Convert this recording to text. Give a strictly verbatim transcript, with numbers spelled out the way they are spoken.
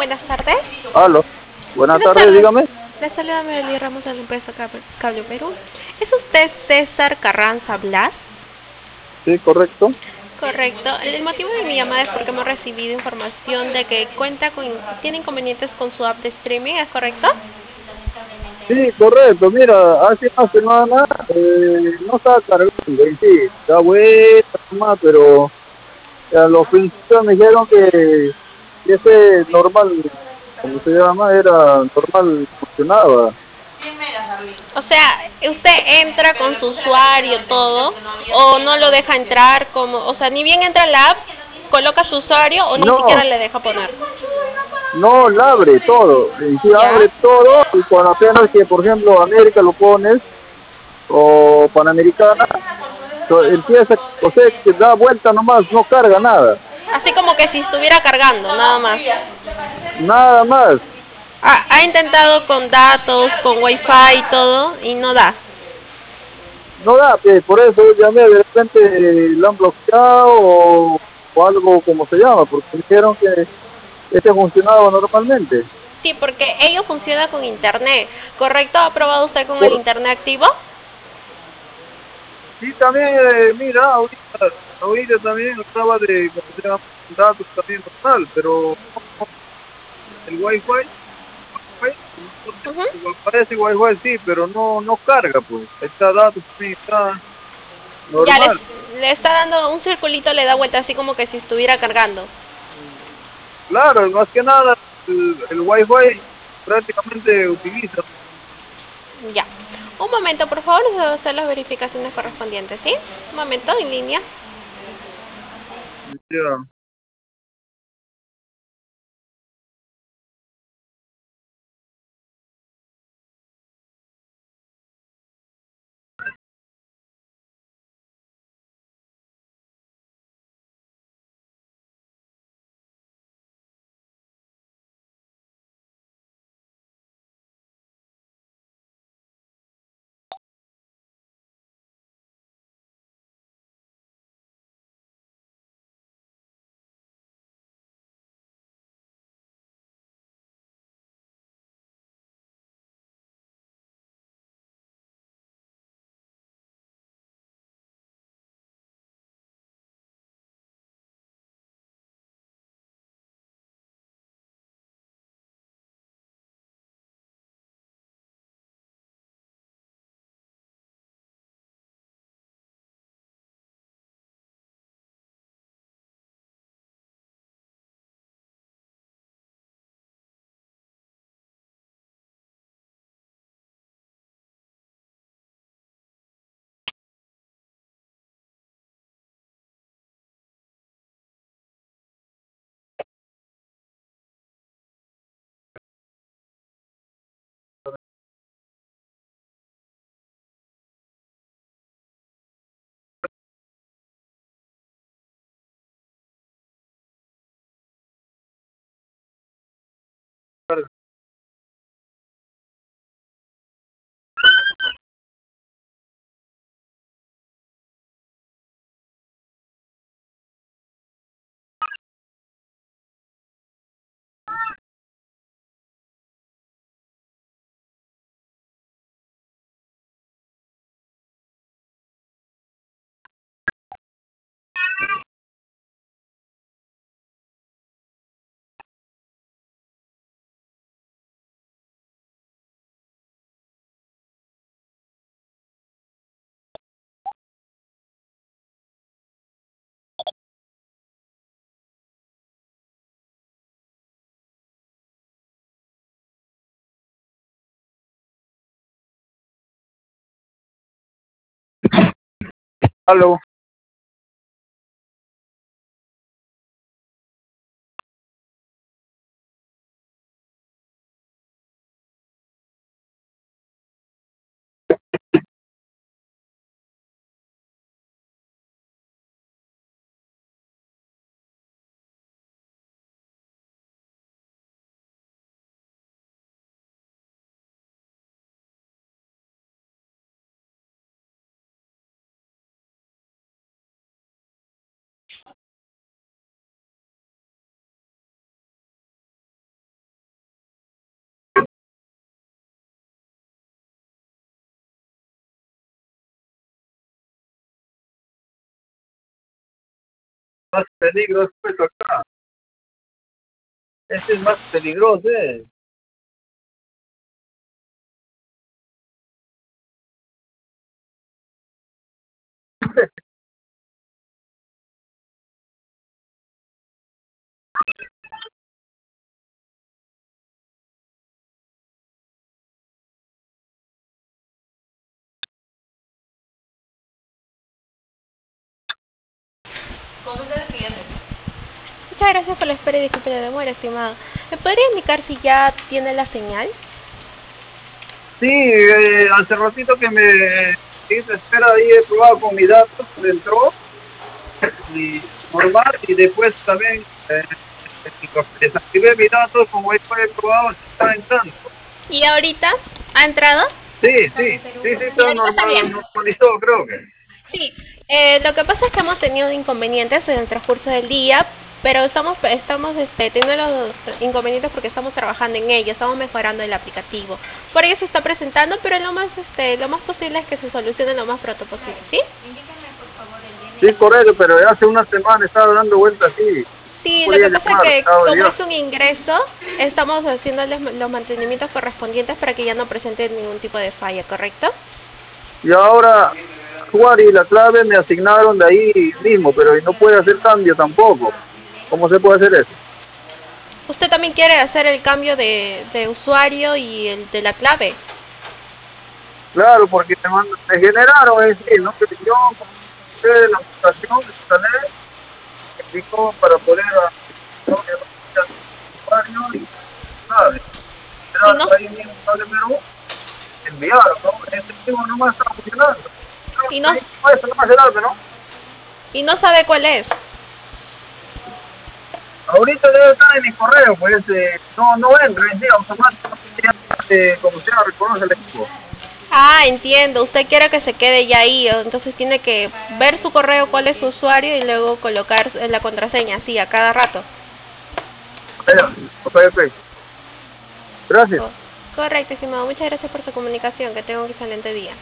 buenas tardes. Aló, buenas Buenas tardes, tardes. dígame. Le saluda Melody Ramos de la empresa Cable, Cable Perú. ¿Es usted César Carranza Blas? Sí, correcto. Correcto. El motivo de mi llamada es porque hemos recibido información de que cuenta con, tiene inconvenientes con su app de streaming, ¿es correcto? Sí, correcto. Mira, hace una semana eh, no estaba cargando en sí, está vuelta nomás, pero a los principios me dijeron que ese normal, como se llama, era normal, funcionaba. O sea, usted entra con su usuario, todo, o no lo deja entrar, como, o sea, ni bien entra a la app, coloca su usuario o ni siquiera No, le deja poner. no la abre todo, en sí ¿Ya? abre todo y cuando apenas que, por ejemplo, América lo pones o Panamericana, so- empieza, o sea, que da vuelta nomás, no carga nada, Así como que si estuviera cargando, nada más. nada más. Ha, ha intentado con datos, con wifi y todo, y no da. No da, pues, por eso llamé, de repente eh, lo han bloqueado o, o algo como se llama, porque me dijeron que este funcionaba normalmente. Sí, porque ello funciona con internet, ¿correcto? ¿Ha probado usted con el Por, internet activo? sí, también, eh, mira, ahorita, ahorita también acaba de, como se llama, datos también normal, pero el wifi, wifi, Ujú. aparece wifi sí, pero no, no carga, pues, está datos también está Ya les, normal. le está dando un circulito, le da vuelta así como que si estuviera cargando. Claro, más que nada, el, el wifi prácticamente utiliza. Ya. Un momento, por favor, les voy a hacer las verificaciones correspondientes, ¿sí? Un momento, en línea. Ya. Aló. más peligro pues acá. Este es más peligroso, eh. Muchas gracias por la espera y disculpe la demora, estimado. ¿Me podría indicar si ya tiene la señal? Sí, eh, hace ratito que me hice espera ahí, he probado con mis datos, me entró y normal y después también eh, desactivé mis datos, como he probado, se está entrando. ¿Y ahorita ha entrado? Sí, sí, sí, sí, Y está ahorita está normal, bien. normalizado, creo que. Sí, eh, lo que pasa es que hemos tenido inconvenientes en el transcurso del día, pero estamos estamos este, teniendo los inconvenientes porque estamos trabajando en ello, estamos mejorando el aplicativo. Por ello se está presentando, pero lo más este lo más posible es que se solucione lo más pronto posible, ¿sí? Sí, correcto, pero hace una semana estaba dando vueltas así. Sí, lo Podía que pasa es llamar, que estaba como Dios. es un ingreso, estamos haciendo los mantenimientos correspondientes para que ya no presente ningún tipo de falla, ¿correcto? Y ahora, usuario y la clave me asignaron de ahí mismo, pero no puede hacer cambio tampoco. ¿Cómo se puede hacer eso? ¿Usted también quiere hacer el cambio de, de usuario y el de la clave? Claro, porque me, mandan, me generaron, es decir, ¿no? Que yo, como usted, la aplicación, instalé, me indicó para poder usuario y clave. Y no, Era ahí mismo, sale menú, enviaron, ¿no? Ese mismo no más está funcionando. y no, Eso no más el ¿no? y no sabe cuál es. Ahorita debe estar en mi correo, pues eh, no, no entra en sí, automáticamente, eh, como usted lo reconoce el equipo. Ah, entiendo. Usted quiere que se quede ya ahí, entonces tiene que ver su correo, cuál es su usuario y luego colocar la contraseña, sí, a cada rato. Ok, ok. Gracias. Oh, correcto, estimado. Muchas gracias por su comunicación. Que tenga un excelente día.